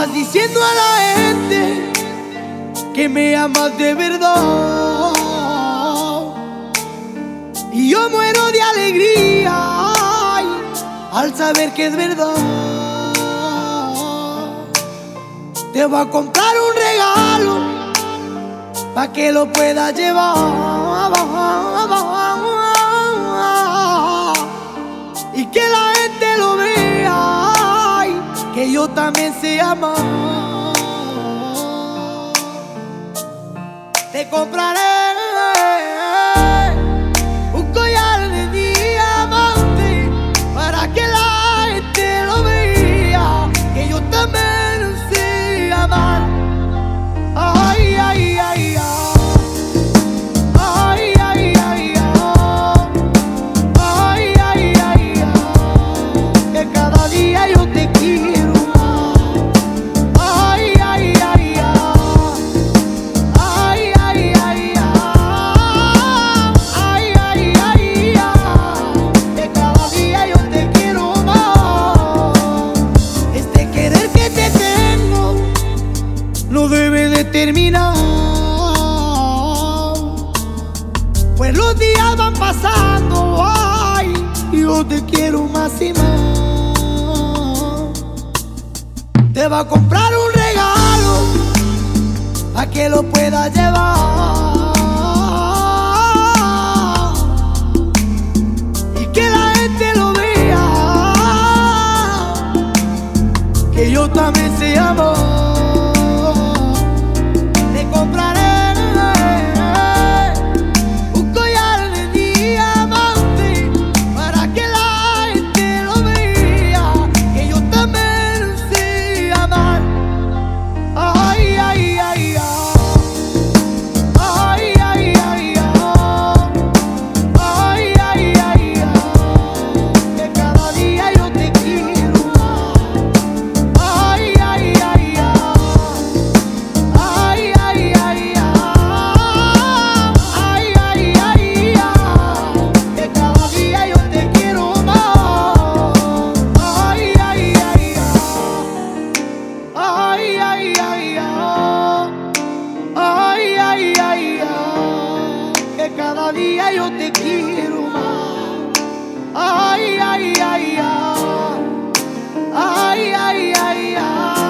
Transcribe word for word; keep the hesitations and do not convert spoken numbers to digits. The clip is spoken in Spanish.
Vas diciendo a la gente que me amas de verdad, y yo muero de alegría, ay, al saber que es verdad. Te voy a comprar un regalo pa' que lo puedas llevar, y que la gente lo vea, ay, que yo también sé amar. Te compraré un collar de diamante para que la gente lo vea, que yo también sé amar. Ay, ay, ay, ay. Ay, ay, ay, ay. Ay, ay, ay, ay. Que cada día yo te quiero más. Ay, ay, ay, ay. Ay, ay, ay, ay. Ay, ay, ay, ay. Que cada día yo te quiero más. Este querer que te tengo no debe de terminar, pues los días van pasando, ay, y yo te quiero más y más. Te va a comprar un regalo a que lo puedas llevar, y que la gente lo vea, que yo también sé amar. Te compraré un collar de diamante para que la gente lo vea, que yo también sé amar. Ay, ay, ay, ay. Ay, ay, ay, ay. Ay, ay, ay, ay. Que cada día yo te quiero más. Ay, ay, ay, ay. Ay, ay, ay, ay. Ay, ay, ay, ay. Que cada día yo te quiero más. Ay, ay, ay, ay. Ay, ay, ay, ay. Ay, ay, ay, ay. Que cada día yo te quiero más. Ay, ay, ay, ay. Ay, ay, ay, ay.